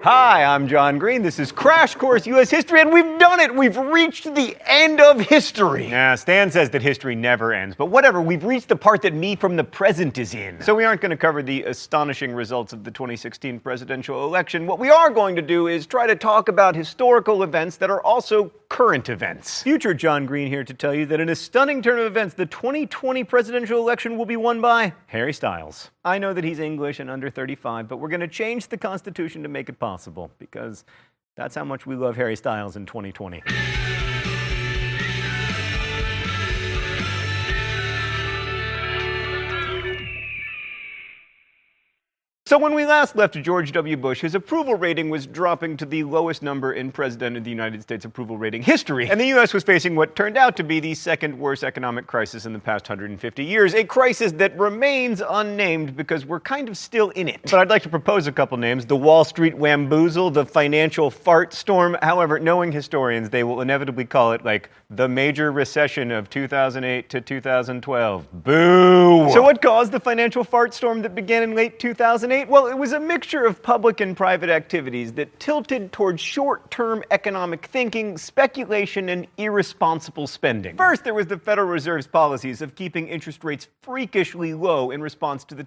Hi, I'm John Green. This is Crash Course U.S. History, and we've done it! We've reached the end of history! Yeah, Stan says that history never ends, but whatever, we've reached the part that Me from the Present is in. So we aren't going to cover the astonishing results of the 2016 presidential election. What we are going to do is try to talk about historical events that are also current events. Future John Green here to tell you that in a stunning turn of events, the 2020 presidential election will be won by Harry Styles. I know that he's English and under 35, but we're going to change the Constitution to make it possible, because that's how much we love Harry Styles in 2020. So when we last left George W. Bush, his approval rating was dropping to the lowest number in President of the United States approval rating history. And the U.S. was facing what turned out to be the second worst economic crisis in the past 150 years, a crisis that remains unnamed because we're kind of still in it. But I'd like to propose a couple names: the Wall Street Wamboozle, the financial fart storm. However, knowing historians, they will inevitably call it like the major recession of 2008 to 2012. Boo! So what caused the financial fart storm that began in late 2008? Well, it was a mixture of public and private activities that tilted towards short-term economic thinking, speculation, and irresponsible spending. First, there was the Federal Reserve's policies of keeping interest rates freakishly low in response to the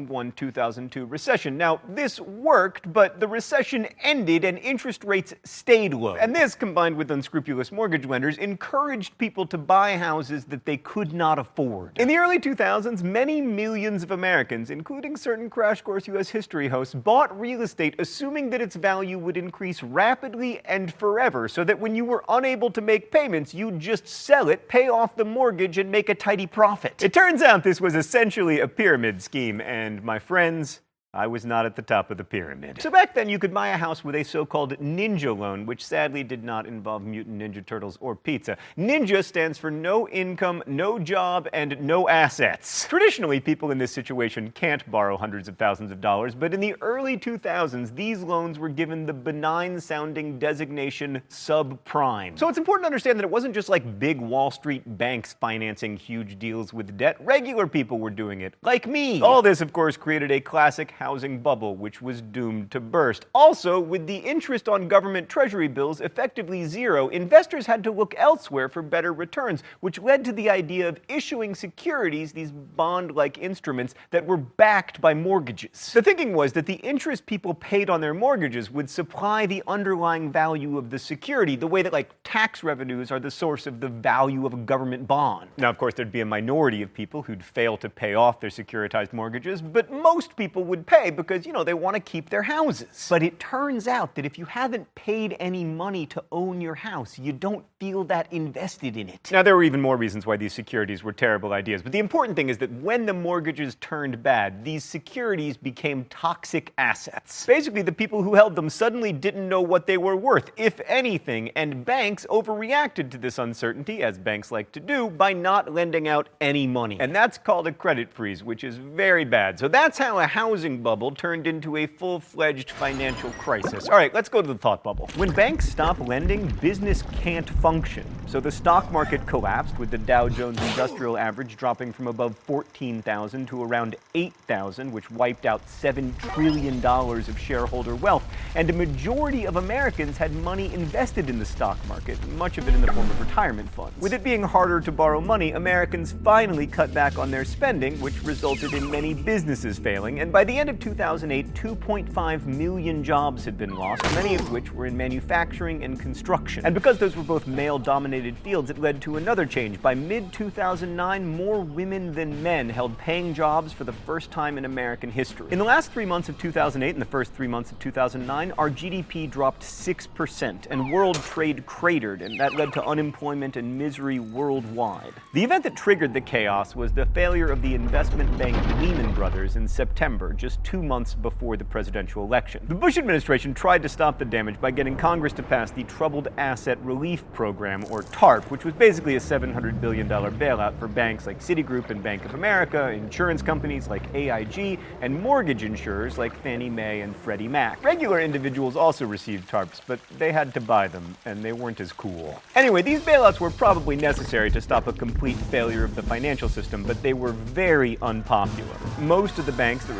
2001-2002 recession. Now, this worked, but the recession ended and interest rates stayed low. And this, combined with unscrupulous mortgage lenders, encouraged people to buy houses that they could not afford. In the early 2000s, many millions of Americans, including certain Crash Course U.S. history hosts, bought real estate assuming that its value would increase rapidly and forever, so that when you were unable to make payments, you'd just sell it, pay off the mortgage, and make a tidy profit. It turns out this was essentially a pyramid scheme, and my friends, I was not at the top of the pyramid. So back then, you could buy a house with a so-called ninja loan, which sadly did not involve Mutant Ninja Turtles or pizza. Ninja stands for no income, no job, and no assets. Traditionally, people in this situation can't borrow hundreds of thousands of dollars, but in the early 2000s, these loans were given the benign-sounding designation subprime. So it's important to understand that it wasn't just like big Wall Street banks financing huge deals with debt. Regular people were doing it, like me. All this, of course, created a classic housing bubble, which was doomed to burst. Also, with the interest on government treasury bills effectively zero, investors had to look elsewhere for better returns, which led to the idea of issuing securities, these bond-like instruments that were backed by mortgages. The thinking was that the interest people paid on their mortgages would supply the underlying value of the security, the way that, like, tax revenues are the source of the value of a government bond. Now, of course, there'd be a minority of people who'd fail to pay off their securitized mortgages, but most people would pay because, you know, they want to keep their houses. But it turns out that if you haven't paid any money to own your house, you don't feel that invested in it. Now, there were even more reasons why these securities were terrible ideas, but the important thing is that when the mortgages turned bad, these securities became toxic assets. Basically, the people who held them suddenly didn't know what they were worth, if anything, and banks overreacted to this uncertainty, as banks like to do, by not lending out any money. And that's called a credit freeze, which is very bad. So that's how a housing bubble turned into a full-fledged financial crisis. All right, let's go to the thought bubble. When banks stop lending, business can't function. So the stock market collapsed, with the Dow Jones Industrial Average dropping from above 14,000 to around 8,000, which wiped out $7 trillion of shareholder wealth. And a majority of Americans had money invested in the stock market, much of it in the form of retirement funds. With it being harder to borrow money, Americans finally cut back on their spending, which resulted in many businesses failing. And by the end of 2008, 2.5 million jobs had been lost, many of which were in manufacturing and construction. And because those were both male-dominated fields, it led to another change. By mid-2009, more women than men held paying jobs for the first time in American history. In the last 3 months of 2008 and the first 3 months of 2009, our GDP dropped 6%, and world trade cratered, and that led to unemployment and misery worldwide. The event that triggered the chaos was the failure of the investment bank Lehman Brothers in September, just 2 months before the presidential election. The Bush administration tried to stop the damage by getting Congress to pass the Troubled Asset Relief Program, or TARP, which was basically a $700 billion bailout for banks like Citigroup and Bank of America, insurance companies like AIG, and mortgage insurers like Fannie Mae and Freddie Mac. Regular individuals also received TARPs, but they had to buy them, and they weren't as cool. Anyway, these bailouts were probably necessary to stop a complete failure of the financial system, but they were very unpopular. Most of the banks that received a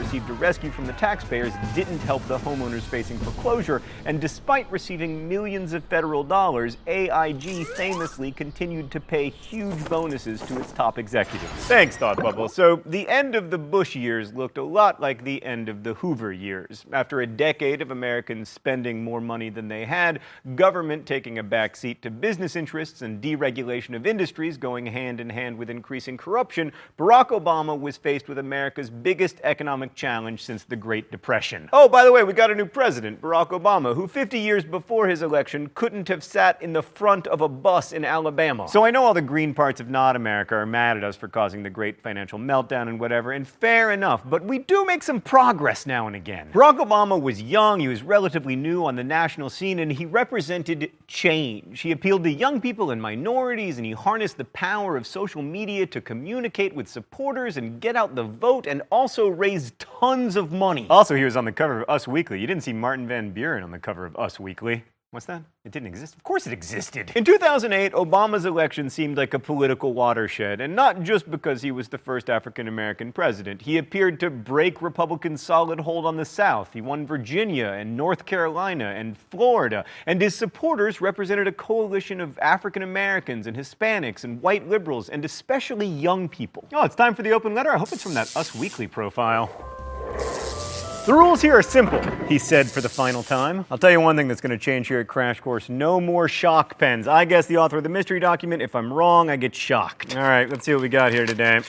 rescue from the taxpayers didn't help the homeowners facing foreclosure, and despite receiving millions of federal dollars, AIG famously continued to pay huge bonuses to its top executives. Thanks, Thought Bubble. So, the end of the Bush years looked a lot like the end of the Hoover years. After a decade of Americans spending more money than they had, government taking a backseat to business interests, and deregulation of industries going hand in hand with increasing corruption, Barack Obama was faced with America's biggest economic challenge since the Great Depression. Oh, by the way, we got a new president, Barack Obama, who 50 years before his election couldn't have sat in the front of a bus in Alabama. So I know all the green parts of not America are mad at us for causing the great financial meltdown and whatever, and fair enough, but we do make some progress now and again. Barack Obama was young, he was relatively new on the national scene, and he represented change. He appealed to young people and minorities, and he harnessed the power of social media to communicate with supporters and get out the vote, and also raise tons of money. Also, he was on the cover of Us Weekly. You didn't see Martin Van Buren on the cover of Us Weekly. What's that? It didn't exist? Of course it existed. In 2008, Obama's election seemed like a political watershed, and not just because he was the first African-American president. He appeared to break Republicans' solid hold on the South. He won Virginia and North Carolina and Florida, and his supporters represented a coalition of African-Americans and Hispanics and white liberals, and especially young people. Oh, it's time for the open letter. I hope it's from that Us Weekly profile. The rules here are simple, he said for the final time. I'll tell you one thing that's going to change here at Crash Course. No more shock pens. I guess the author of the mystery document. If I'm wrong, I get shocked. All right, let's see what we got here today.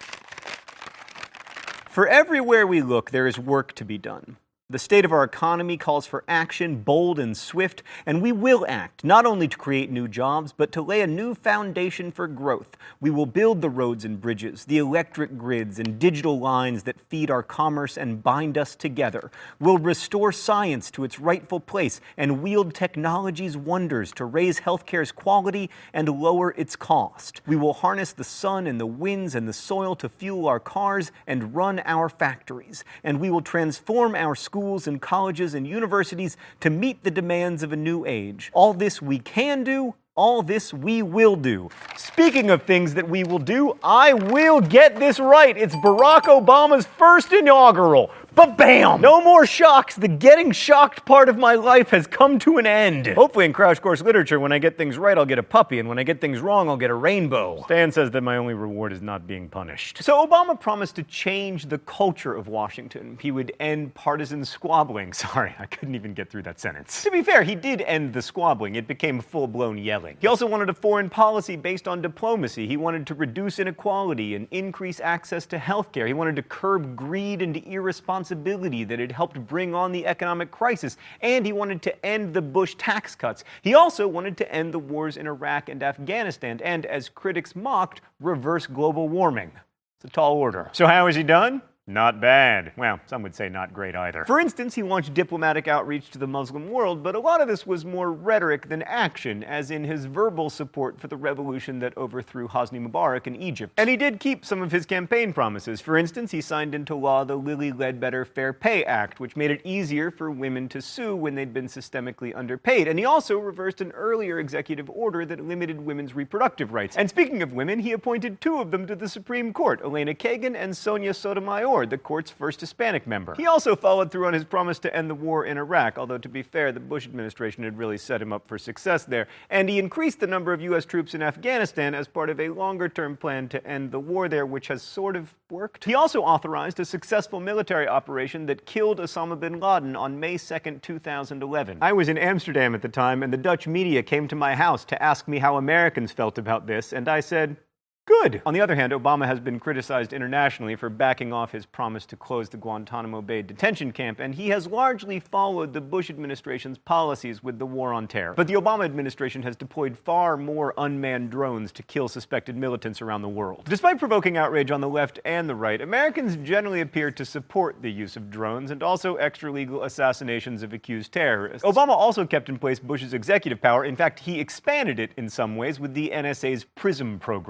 For everywhere we look, there is work to be done. The state of our economy calls for action, bold and swift, and we will act, not only to create new jobs, but to lay a new foundation for growth. We will build the roads and bridges, the electric grids and digital lines that feed our commerce and bind us together. We'll restore science to its rightful place and wield technology's wonders to raise healthcare's quality and lower its cost. We will harness the sun and the winds and the soil to fuel our cars and run our factories. And we will transform our schools and colleges and universities to meet the demands of a new age. All this we can do, all this we will do. Speaking of things that we will do, I will get this right. It's Barack Obama's first inaugural. Ba-bam! No more shocks. The getting shocked part of my life has come to an end. Hopefully in Crash Course Literature, when I get things right, I'll get a puppy, and when I get things wrong, I'll get a rainbow. Stan says that my only reward is not being punished. So Obama promised to change the culture of Washington. He would end partisan squabbling. Sorry, I couldn't even get through that sentence. To be fair, he did end the squabbling. It became full-blown yelling. He also wanted a foreign policy based on diplomacy. He wanted to reduce inequality and increase access to healthcare. He wanted to curb greed and irresponsibility that had helped bring on the economic crisis, and he wanted to end the Bush tax cuts. He also wanted to end the wars in Iraq and Afghanistan and, as critics mocked, reverse global warming. It's a tall order. So how has he done? Not bad. Well, some would say not great either. For instance, he launched diplomatic outreach to the Muslim world, but a lot of this was more rhetoric than action, as in his verbal support for the revolution that overthrew Hosni Mubarak in Egypt. And he did keep some of his campaign promises. For instance, he signed into law the Lilly Ledbetter Fair Pay Act, which made it easier for women to sue when they'd been systemically underpaid. And he also reversed an earlier executive order that limited women's reproductive rights. And speaking of women, he appointed two of them to the Supreme Court, Elena Kagan and Sonia Sotomayor, the court's first Hispanic member. He also followed through on his promise to end the war in Iraq, although to be fair, the Bush administration had really set him up for success there. And he increased the number of U.S. troops in Afghanistan as part of a longer-term plan to end the war there, which has sort of worked. He also authorized a successful military operation that killed Osama bin Laden on May 2nd, 2011. I was in Amsterdam at the time, and the Dutch media came to my house to ask me how Americans felt about this, and I said, good. On the other hand, Obama has been criticized internationally for backing off his promise to close the Guantanamo Bay detention camp, and he has largely followed the Bush administration's policies with the war on terror. But the Obama administration has deployed far more unmanned drones to kill suspected militants around the world. Despite provoking outrage on the left and the right, Americans generally appear to support the use of drones and also extralegal assassinations of accused terrorists. Obama also kept in place Bush's executive power. In fact, he expanded it in some ways with the NSA's PRISM program. What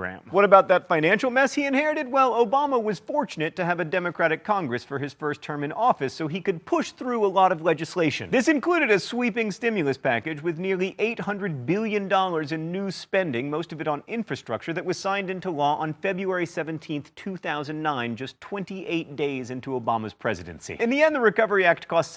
about that financial mess he inherited? Well, Obama was fortunate to have a Democratic Congress for his first term in office, so he could push through a lot of legislation. This included a sweeping stimulus package with nearly $800 billion in new spending, most of it on infrastructure, that was signed into law on February 17, 2009, just 28 days into Obama's presidency. In the end, the Recovery Act cost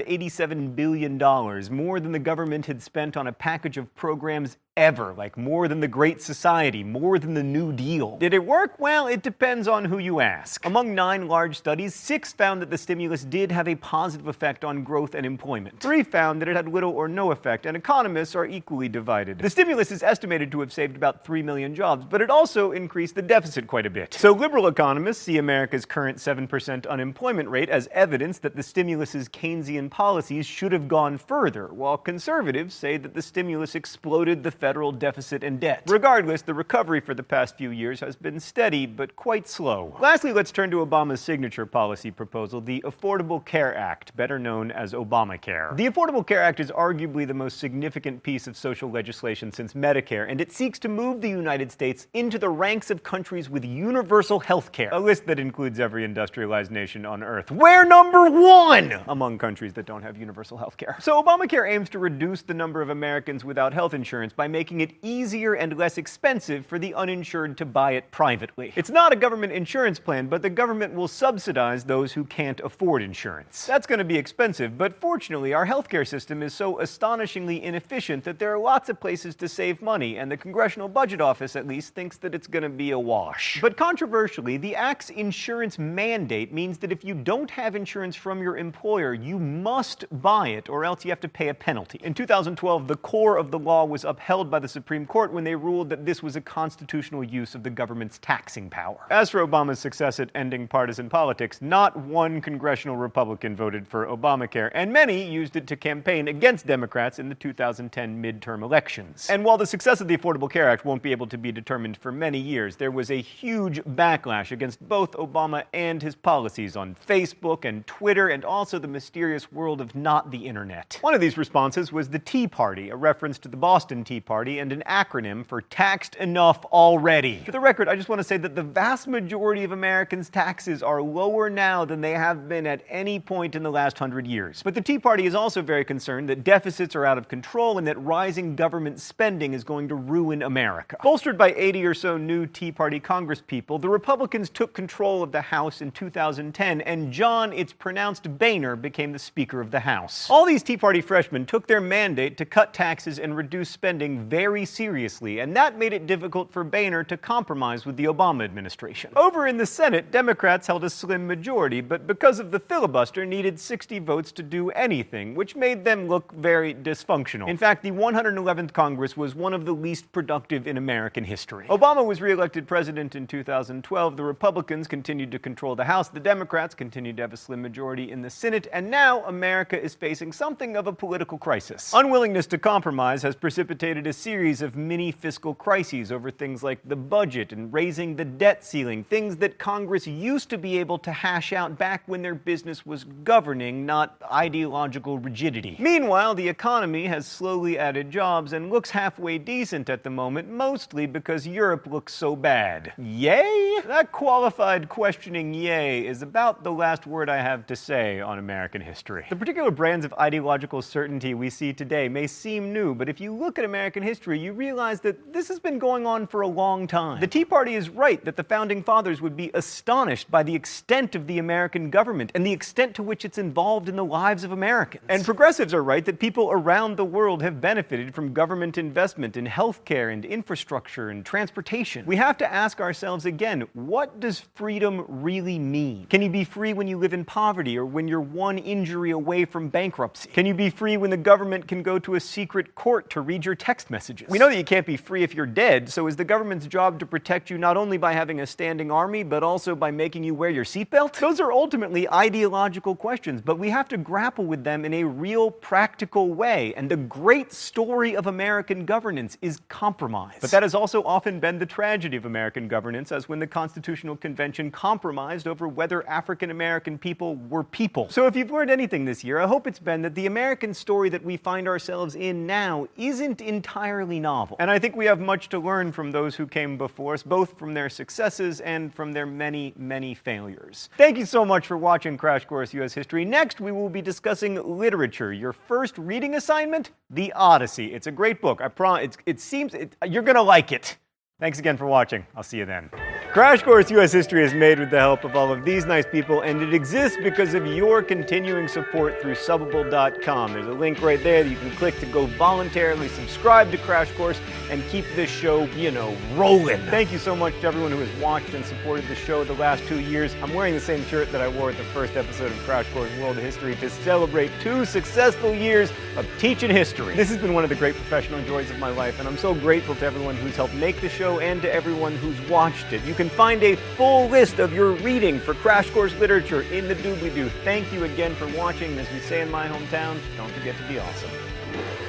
$787 billion, more than the government had spent on a package of programs ever, like more than the Great Society, more than the New Deal. Did it work? Well, it depends on who you ask. Among 9 large studies, 6 found that the stimulus did have a positive effect on growth and employment. 3 found that it had little or no effect, and economists are equally divided. The stimulus is estimated to have saved about 3 million jobs, but it also increased the deficit quite a bit. So liberal economists see America's current 7% unemployment rate as evidence that the stimulus's Keynesian policies should have gone further, while conservatives say that the stimulus exploded the federal deficit and debt. Regardless, the recovery for the past few years has been steady, but quite slow. Lastly, let's turn to Obama's signature policy proposal, the Affordable Care Act, better known as Obamacare. The Affordable Care Act is arguably the most significant piece of social legislation since Medicare, and it seeks to move the United States into the ranks of countries with universal health care, a list that includes every industrialized nation on Earth. We're number 1 among countries that don't have universal health care. So Obamacare aims to reduce the number of Americans without health insurance by making it easier and less expensive for the uninsured to buy it privately. It's not a government insurance plan, but the government will subsidize those who can't afford insurance. That's going to be expensive, but fortunately, our healthcare system is so astonishingly inefficient that there are lots of places to save money, and the Congressional Budget Office at least thinks that it's going to be a wash. But controversially, the Act's insurance mandate means that if you don't have insurance from your employer, you must buy it, or else you have to pay a penalty. In 2012, the core of the law was upheld by the Supreme Court when they ruled that this was a constitutional use of the government's taxing power. As for Obama's success at ending partisan politics, not one congressional Republican voted for Obamacare, and many used it to campaign against Democrats in the 2010 midterm elections. And while the success of the Affordable Care Act won't be able to be determined for many years, there was a huge backlash against both Obama and his policies on Facebook and Twitter, and also the mysterious world of not the internet. One of these responses was the Tea Party, a reference to the Boston Tea Party and an acronym for Taxed Enough Already. For the record, I just want to say that the vast majority of Americans' taxes are lower now than they have been at any point in the last 100 years. But the Tea Party is also very concerned that deficits are out of control and that rising government spending is going to ruin America. Bolstered by 80 or so new Tea Party congresspeople, the Republicans took control of the House in 2010, and John, it's pronounced Boehner, became the Speaker of the House. All these Tea Party freshmen took their mandate to cut taxes and reduce spending very seriously, and that made it difficult for Boehner to compromise with the Obama administration. Over in the Senate, Democrats held a slim majority, but because of the filibuster, needed 60 votes to do anything, which made them look very dysfunctional. In fact, the 111th Congress was one of the least productive in American history. Obama was re-elected president in 2012, the Republicans continued to control the House, the Democrats continued to have a slim majority in the Senate, and now America is facing something of a political crisis. Unwillingness to compromise has precipitated a series of mini fiscal crises over things like the budget and raising the debt ceiling, things that Congress used to be able to hash out back when their business was governing, not ideological rigidity. Meanwhile, the economy has slowly added jobs and looks halfway decent at the moment, mostly because Europe looks so bad. Yay? That qualified questioning yay is about the last word I have to say on American history. The particular brands of ideological certainty we see today may seem new, but if you look at American history, you realize that this has been going on for a long time. The Tea Party is right that the Founding Fathers would be astonished by the extent of the American government and the extent to which it's involved in the lives of Americans. And progressives are right that people around the world have benefited from government investment in healthcare and infrastructure and transportation. We have to ask ourselves again, what does freedom really mean? Can you be free when you live in poverty or when you're one injury away from bankruptcy? Can you be free when the government can go to a secret court to read your text messages? We know that you can't be free if you're dead, so is the government's job to protect you not only by having a standing army, but also by making you wear your seatbelt? Those are ultimately ideological questions, but we have to grapple with them in a real, practical way, and the great story of American governance is compromise. But that has also often been the tragedy of American governance, as when the Constitutional Convention compromised over whether African American people were people. So if you've learned anything this year, I hope it's been that the American story that we find ourselves in now isn't entirely entirely novel. And I think we have much to learn from those who came before us, both from their successes and from their many, many failures. Thank you so much for watching Crash Course U.S. History. Next, we will be discussing literature. Your first reading assignment, The Odyssey. It's a great book. I promise. You're gonna like it. Thanks again for watching. I'll see you then. Crash Course U.S. History is made with the help of all of these nice people, and it exists because of your continuing support through Subbable.com. There's a link right there that you can click to go voluntarily subscribe to Crash Course and keep this show, rolling. Thank you so much to everyone who has watched and supported the show the last 2 years. I'm wearing the same shirt that I wore at the first episode of Crash Course World of History to celebrate 2 successful years of teaching history. This has been one of the great professional joys of my life, and I'm so grateful to everyone who's helped make the show and to everyone who's watched it. You can find a full list of your reading for Crash Course Literature in the doobly-doo. Thank you again for watching. As we say in my hometown, don't forget to be awesome.